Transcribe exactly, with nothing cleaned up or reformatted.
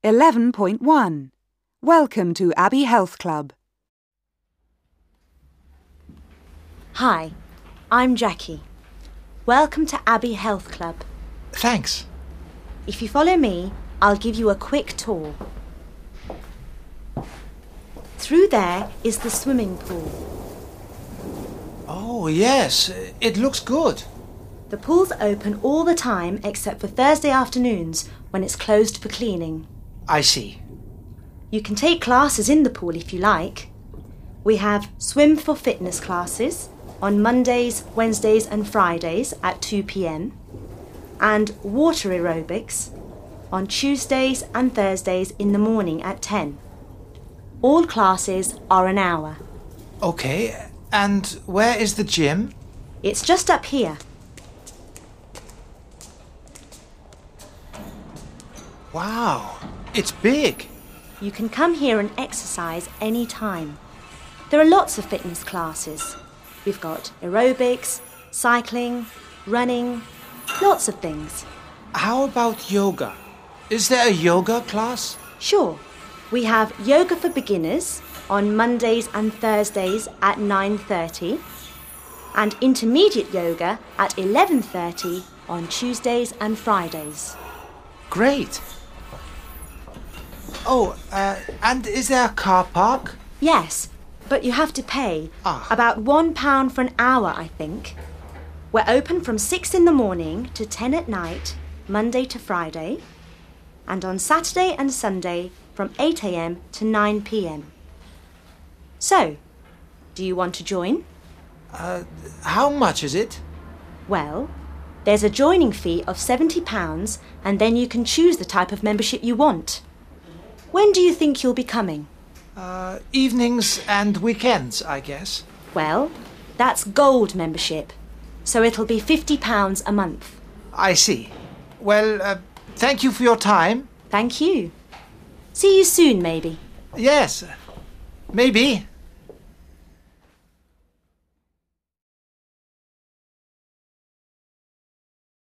eleven point one. Welcome to Abbey Health Club. Hi, I'm Jackie. Welcome to Abbey Health Club. Thanks. If you follow me, I'll give you a quick tour. Through there is the swimming pool. Oh, yes, it looks good. The pool's open all the time except for Thursday afternoons when it's closed for cleaning. I see. You can take classes in the pool if you like. We have swim for fitness classes on Mondays, Wednesdays and Fridays at two p m and water aerobics on Tuesdays and Thursdays in the morning at ten. All classes are an hour. Okay, and where is the gym? It's just up here. Wow, it's big. You can come here and exercise any time. There are lots of fitness classes. We've got aerobics, cycling, running, lots of things. How about yoga? Is there a yoga class? Sure. We have yoga for beginners on Mondays and Thursdays at nine thirty and intermediate yoga at eleven thirty on Tuesdays and Fridays. Great. Oh, uh, and is there a car park? Yes, but you have to pay. Ah. About one pound for an hour, I think. We're open from six in the morning to ten at night, Monday to Friday, and on Saturday and Sunday from eight a m to nine p m. So, do you want to join? Uh, how much is it? Well, there's a joining fee of seventy pounds and then you can choose the type of membership you want. When do you think you'll be coming? Uh, evenings and weekends, I guess. Well, that's gold membership, so it'll be fifty pounds a month. I see. Well, uh, thank you for your time. Thank you. See you soon, maybe. Yes, maybe.